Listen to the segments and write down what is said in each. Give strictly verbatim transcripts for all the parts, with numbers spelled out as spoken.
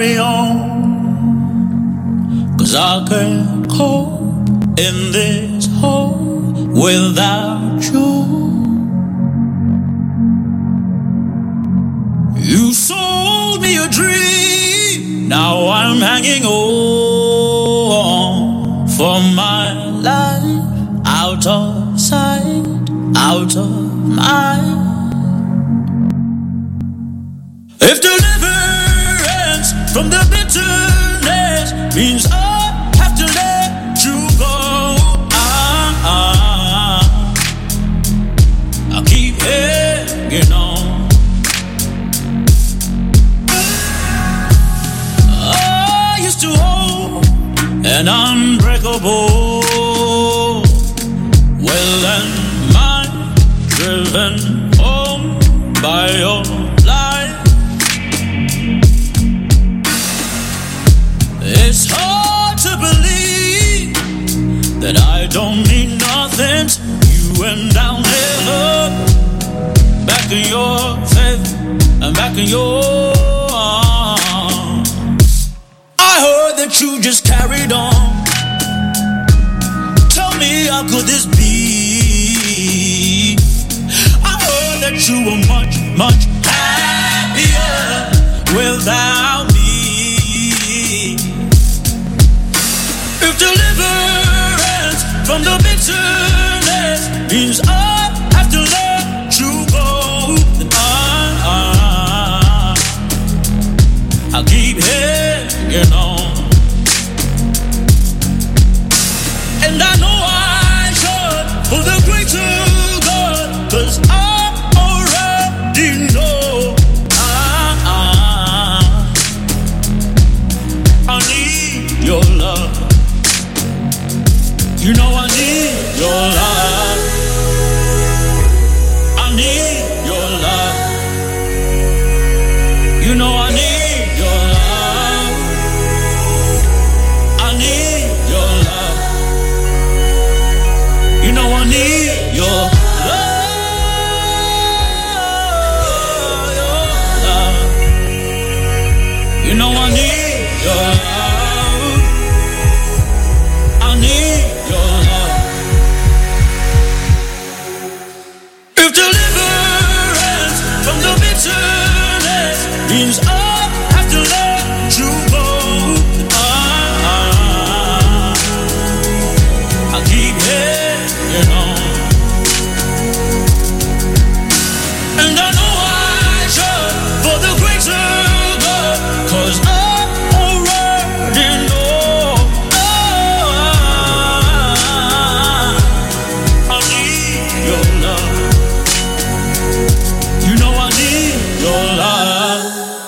carry on, 'cause I can't cope in this hole without you. You sold me a dream, now I'm hanging on for my life, out of sight, out of mind. If deliverance from the bitterness means I have to let you go, I, I, I'll keep hanging on. I used to hold an unbreakable will and mind, driven home by your light. It's hard to believe that I don't mean nothing to you, and I'll never back in your faith and back in your arms. I heard that you just carried on. Tell me, how could this be? I heard that you were much, much happier without me. If deliverance from the bitterness means I have to let you go, then I, I, I'll keep hanging on. And I know I should for the greater good, 'cause I already know I, I, I need your love. You know I need your love. I need your love. You know I need your love. I need your love. You know I need your love. Your love. You know I need your love. I need your love. If deliverance from the bitterness means I have to let you go, then I, I'll keep hanging on. And I know I should for the greater good, 'cause I already know I need your love. You know I need your love.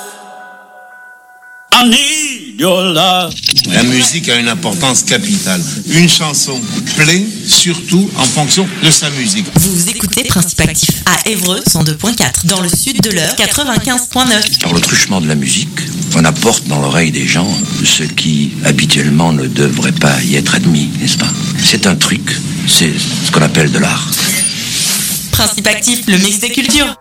I need your love. La musique a une importance capitale. Une chanson plaît surtout en fonction de sa musique. Vous écoutez Principe Actif à Évreux cent deux point quatre, dans le sud de l'Eure quatre-vingt-quinze point neuf. Par le truchement de la musique, on apporte dans l'oreille des gens ce qui habituellement ne devrait pas y être admis, n'est-ce pas? C'est un truc, c'est ce qu'on appelle de l'art. Principe Actif, le mix des cultures.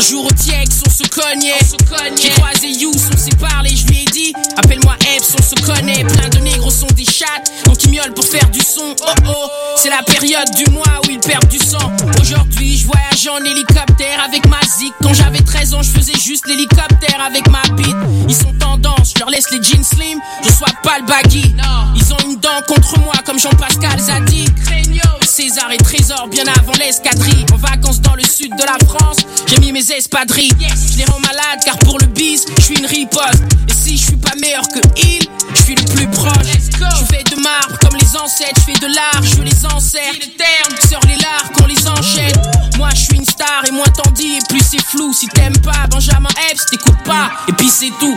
Un jour au Tiex, on se cognait. J'ai croisé Youss, on s'est parlé, je lui ai dit appelle-moi Epps, on se connaît. Plein de négros sont des chattes, donc ils miaulent pour faire du son. Oh oh, c'est la période du mois où ils perdent du sang. Aujourd'hui, je voyage en hélicoptère avec ma zik. Quand j'avais treize ans, je faisais juste l'hélicoptère avec ma bite. Ils sont tendance, je leur laisse les jeans slim, je sois pas le baggy. Ils ont une dent contre moi comme Jean-Pascal Zadi. César et Trésor bien avant l'escadrille. En vacances dans le sud de la France, j'ai mis mes espadrilles. Je les rends malades car pour le bis, je suis une riposte. Et si je suis pas meilleur que il, je suis le plus proche. Je fais de marbre comme les ancêtres, je fais de l'art, je les encercle. Sors les lards qu'on les enchaîne. Moi je suis une star et moins t'en dis et plus c'est flou. Si t'aimes pas Benjamin Epps, t'écoutes pas et puis c'est tout.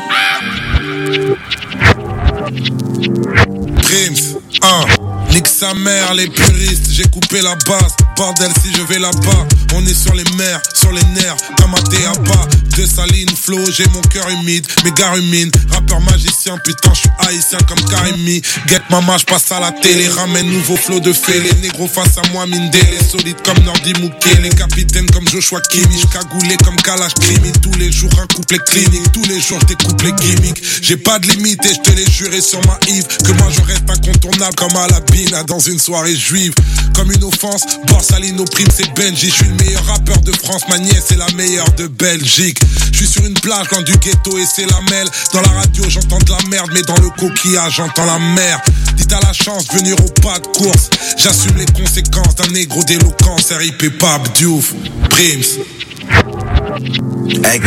Dreams, un. Nique sa mère, les puristes, j'ai coupé la base. Bordel, si je vais là-bas, on est sur les mers, sur les nerfs, comme un thé à bas. De saline, flow, j'ai mon cœur humide, mes gars ruminent. Rappeur magicien, putain, je suis haïtien comme Karimi. Get mama, je passe à la télé, ramène nouveau flow de fée. Les négros face à moi, mine les solides comme Nordi Mouké. Les capitaines comme Joshua Kimmich, cagoulé comme Kalash Krimi. Tous les jours, un couplet clinique, tous les jours, je découpe les gimmicks. J'ai pas de limite et je te l'ai juré sur ma Yves, que moi je reste incontournable comme à la bine dans une soirée juive. Comme une offense, Borsalino prime c'est Benji. Je suis le meilleur rappeur de France, ma nièce est la meilleure de Belgique. Je suis sur une plage loin du ghetto et c'est la mêle. Dans la radio j'entends de la merde, mais dans le coquillage j'entends la mer. Dis t'as la chance de venir au pas de course. J'assume les conséquences d'un négro d'éloquence. R I P Pape Diouf, Prims. Hey,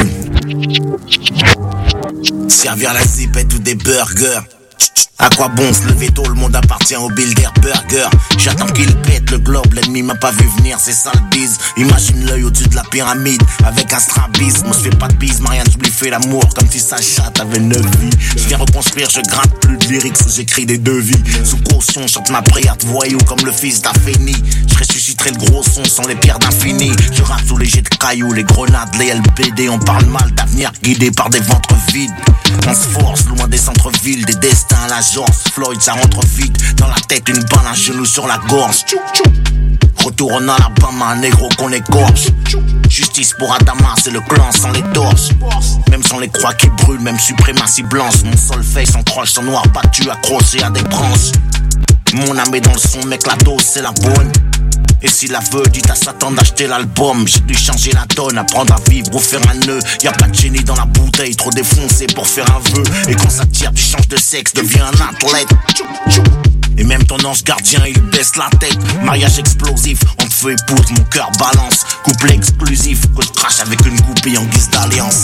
servir la zipette ou des burgers. À quoi bon se lever tôt, le monde appartient au Builder Burger. J'attends qu'il pète le globe, l'ennemi m'a pas vu venir, c'est ça le bise. Imagine l'œil au-dessus de la pyramide, avec un strabisme. Moi je fais pas de bise, Marianne, je lui fais l'amour, comme si sa chatte avait neuf vies. Je viens reconstruire, je gratte plus de lyrics, j'écris des devis. Sous caution, chante ma prière de voyou, comme le fils d'Afeni. Je ressusciterai le gros son sans les pierres d'infini. Je rappe sous les jets de cailloux, les grenades, les L B D. On parle mal d'avenir guidé par des ventres vides. On se force, loin des centres-villes, des destins à la George Floyd, ça rentre vite dans la tête, une balle, un genou sur la gorge. Retour en Alabama, un négro qu'on égorge. Justice pour Adama, c'est le clan sans les torches. Même sans les croix qui brûlent, même suprématie blanche. Mon solfège sans croche, sans noir battu, accroché à des branches. Mon âme est dans le son, mec, la dose c'est la bonne. Et s'il la veut, dites à Satan d'acheter l'album. J'ai dû changer la donne, apprendre à vivre ou faire un nœud. Y'a pas de génie dans la bouteille, trop défoncé pour faire un vœu. Et quand ça tire, tu changes de sexe, deviens un athlète. Et même ton ange gardien, il baisse la tête. Mariage explosif, on te fait épouse, mon cœur balance. Couplet exclusif, que je crache avec une goupille en guise d'alliance.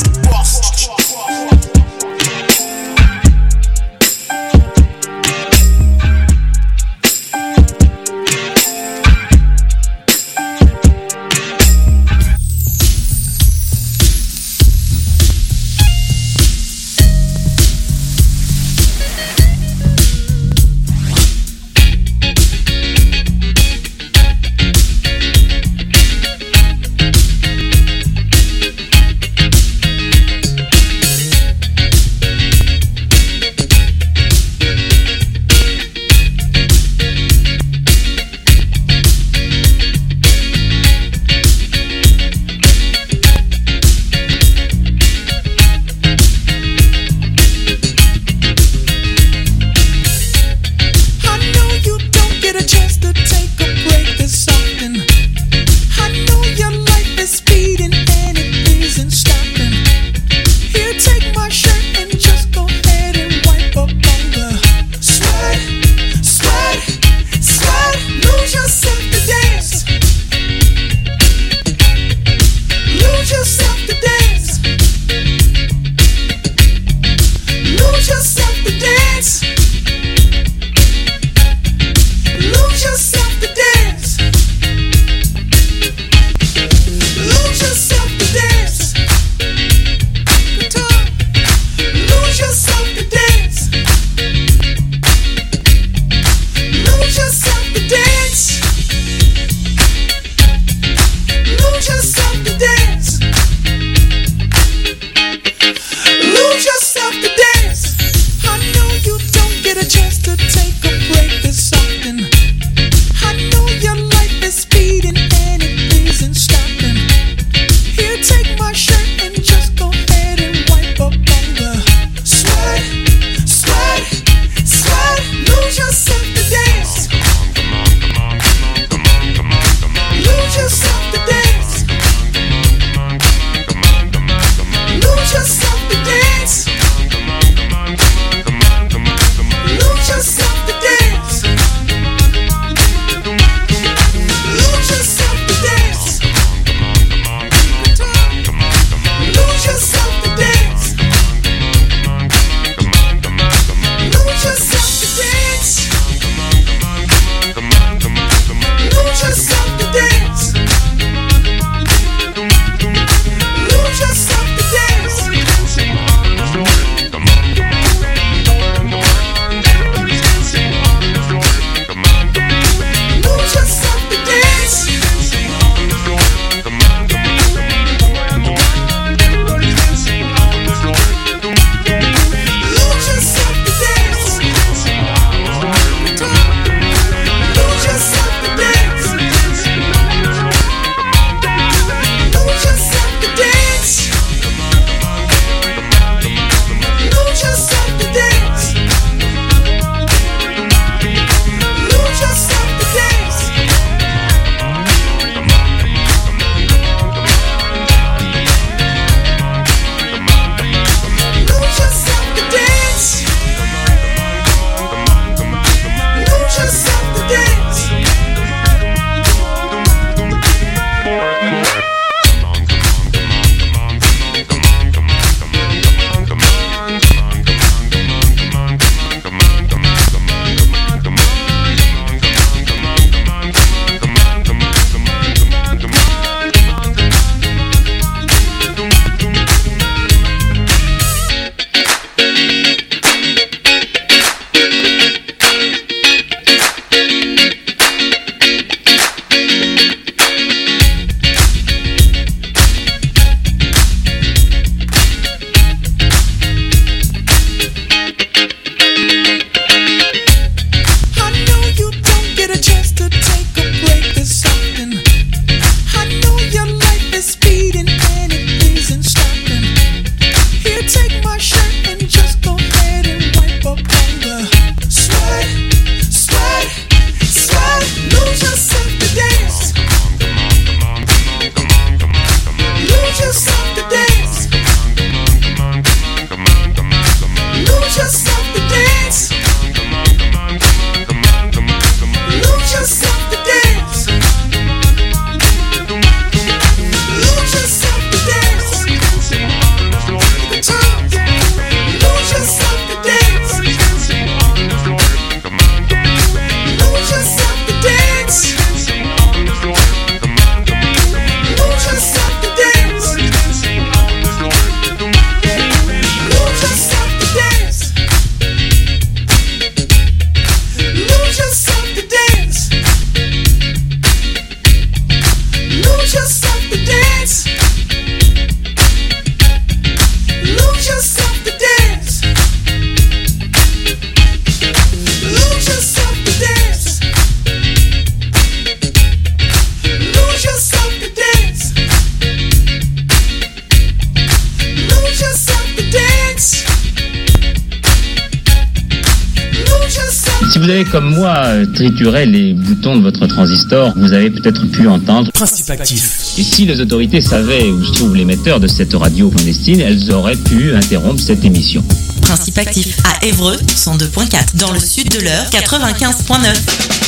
Si vous avez comme moi trituré les boutons de votre transistor, vous avez peut-être pu entendre Principe actif. Et si les autorités savaient où se trouve l'émetteur de cette radio clandestine, elles auraient pu interrompre cette émission. Principe actif à Évreux, cent deux point quatre. Dans le sud de l'Eure, quatre-vingt-quinze point neuf.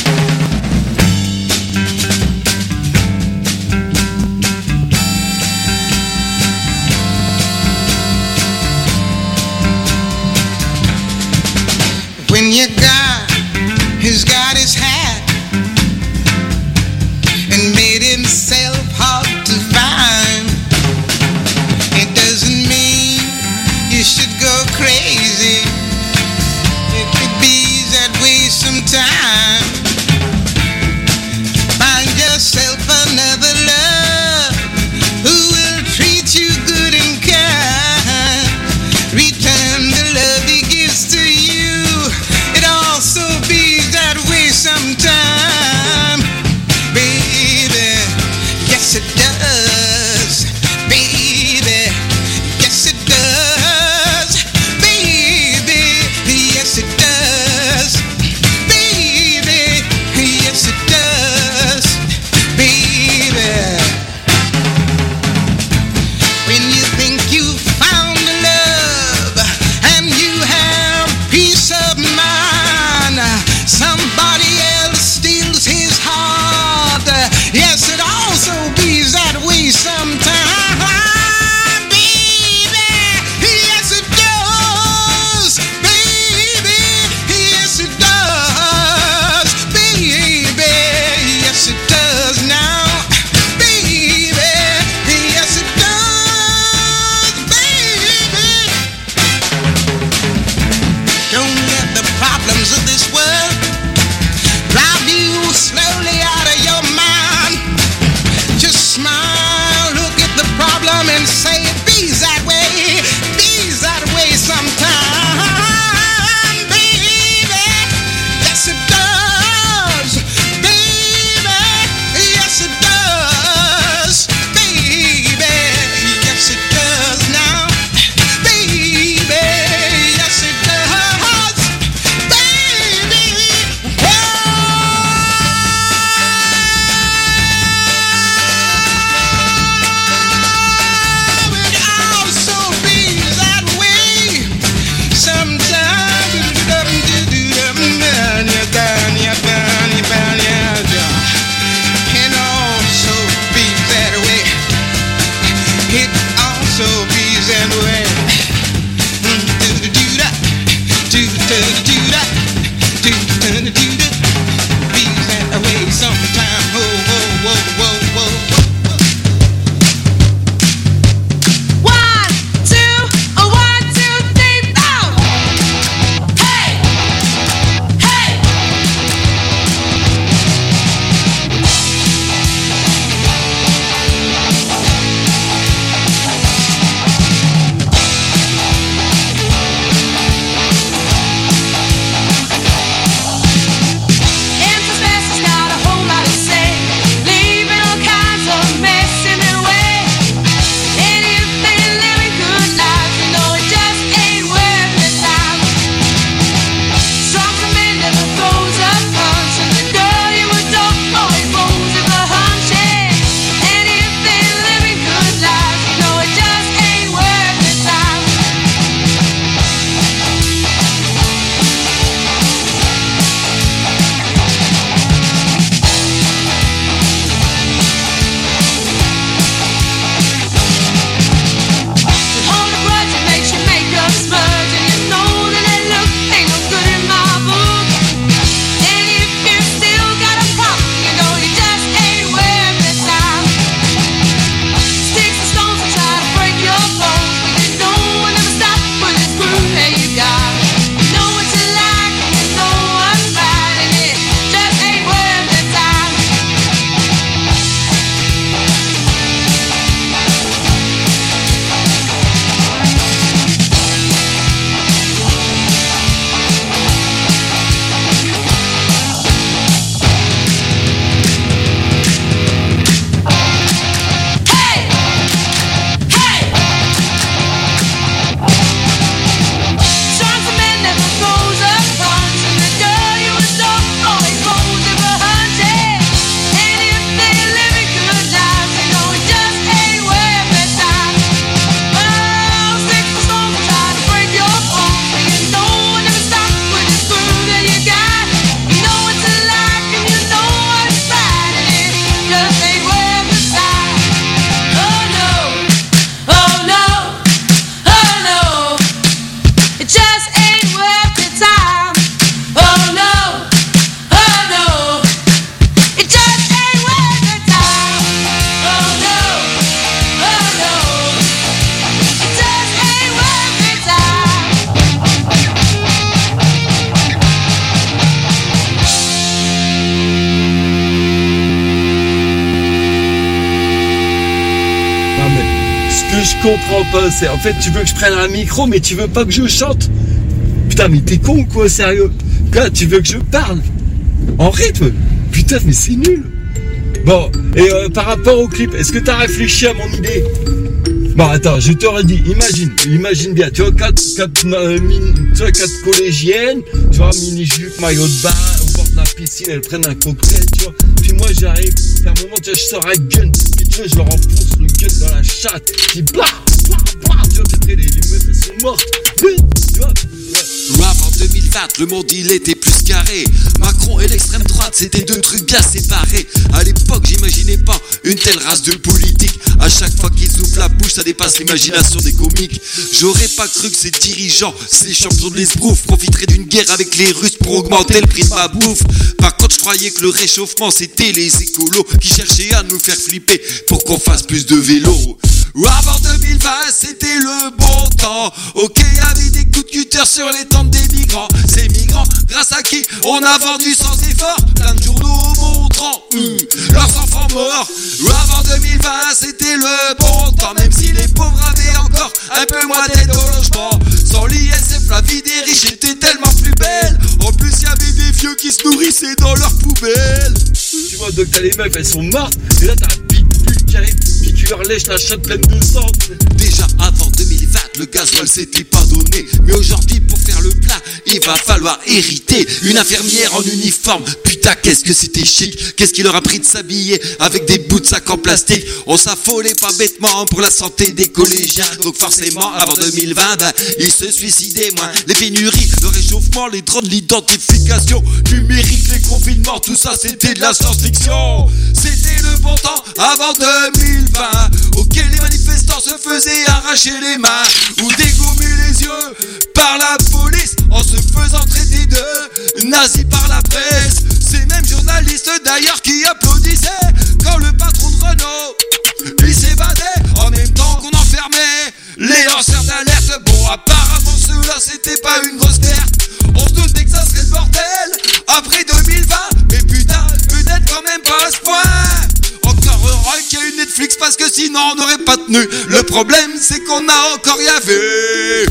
When your God has got his hat and made himself hard to find, it doesn't mean you should go crazy. It could be that way sometime. je comprends pas, c'est en fait tu veux que je prenne un micro mais tu veux pas que je chante. Putain mais t'es con ou quoi, sérieux? Là tu veux que je parle en rythme? Putain mais c'est nul. Bon, et euh, par rapport au clip, est-ce que t'as réfléchi à mon idée? Bon attends, je te redis, imagine, imagine bien, tu vois quatre, quatre, euh, mini, tu vois quatre collégiennes, tu vois mini-jupe, maillot de bain, au bord de la piscine, elles prennent un cocktail, tu vois. Puis moi j'arrive, puis à un moment tu vois, je sors un gun, puis tu vois, je leur enfonce le gun dans la chatte, puis blah, blah, blah, tu vois, puis les, les meufs elles sont mortes, tu vois. Rap en deux mille vingt, le monde il était plus carré. Macron et l'extrême droite, c'était deux trucs bien séparés. À l'époque, j'imaginais pas une telle race de politique. À chaque fois qu'ils ouvrent la bouche, ça dépasse l'imagination des comiques. J'aurais pas cru que ces dirigeants, ces champions de l'esbrouf, profiteraient d'une guerre avec les Russes pour augmenter le prix de ma bouffe. Par contre, je croyais que le réchauffement, c'était les écolos qui cherchaient à nous faire flipper pour qu'on fasse plus de vélo. Avant deux mille vingt, c'était le bon temps. Ok, y'avait des coups de cutter sur les tentes des migrants. Ces migrants, grâce à qui on a vendu sans effort plein de journaux montrant mmh, leurs enfants morts. Avant deux mille vingt, c'était le bon temps. Même si les pauvres avaient encore un peu moins d'aide au logement. Sans l'I S F, la vie des riches était tellement plus belle. En plus, y'avait des vieux qui se nourrissaient dans leurs poubelles. Tu vois, donc t'as les meufs, elles sont mortes. Et là, t'as un big bulle qui arrive, puis tu leur lèches la chatte pleine de sang. Déjà avant deux mille vingt, le gasoil s'était pas donné. Mais aujourd'hui, pour faire le plein, il va falloir hériter. Une infirmière en uniforme, putain, qu'est-ce que c'était chic. Qu'est-ce qui leur a pris de s'habiller avec des bouts de sac en plastique. On s'affolait pas bêtement pour la santé des collégiens. Donc forcément, avant deux mille vingt, ben, ils se suicidaient moins. Les pénuries, le réchauffement, les drones, l'identification numérique, les confinements, tout ça c'était de la science-fiction. C'était le bon temps avant deux mille vingt. Ok, les manifestants se faisaient arracher les mains ou dégommer les yeux par la police en se faisant traiter de nazis par la presse. Ces mêmes journalistes d'ailleurs qui applaudissaient quand le patron de Renault il s'évadait en même temps qu'on enfermait les lanceurs d'alerte. Bon, apparemment ceux-là c'était pas une grosse perte. On se doutait que ça serait le bordel après deux mille vingt, mais putain, peut-être quand même pas à ce point. Encore heureux qu'il y a eu Netflix parce que sinon on n'aurait pas tenu. Le problème c'est qu'on a encore rien vu.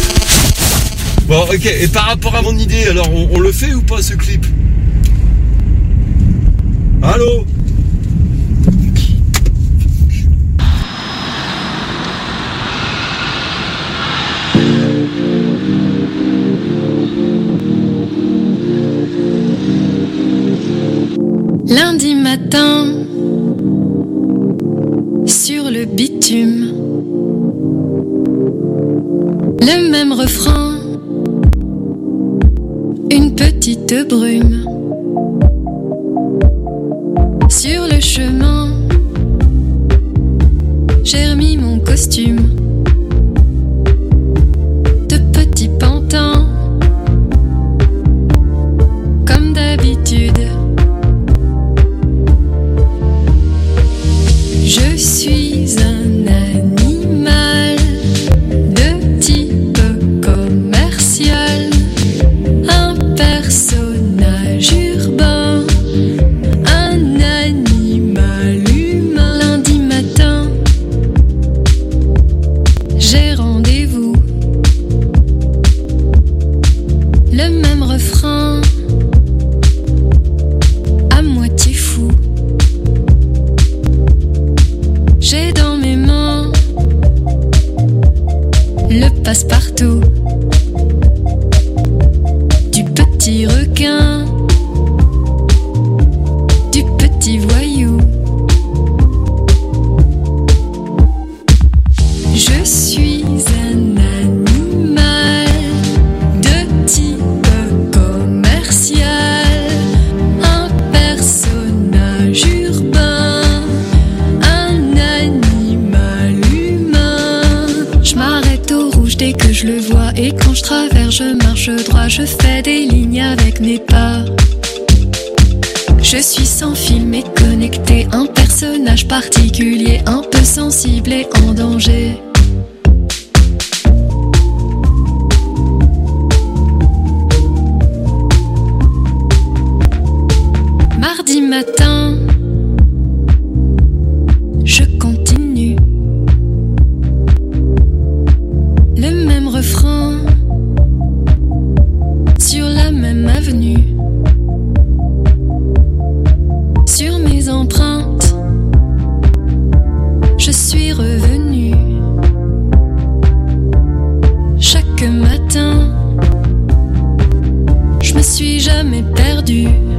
Bon ok, et par rapport à mon idée, alors on, on le fait ou pas ce clip? Allô? Lundi matin, sur le bitume, le même refrain, une petite brume. Sur le chemin, j'ai remis mon costume de petit pantin, comme d'habitude. Je suis un animal de type commercial, un personnage urbain, un animal humain. Lundi matin, j'ai rendez-vous, le même refrain, à moitié fou. J'ai dans mes mains le passe-partout du petit requin, du petit voyou. Je suis un animal de type commercial, un personnage urbain, un animal humain. Je m'arrête au rouge dès que je le vois, et quand je traverse je marche droit. Je fais des lignes avec mes pas. Je suis sans fil mais connecté, un personnage particulier, un peu sensible et en danger. Mardi matin, je continue suis jamais perdue.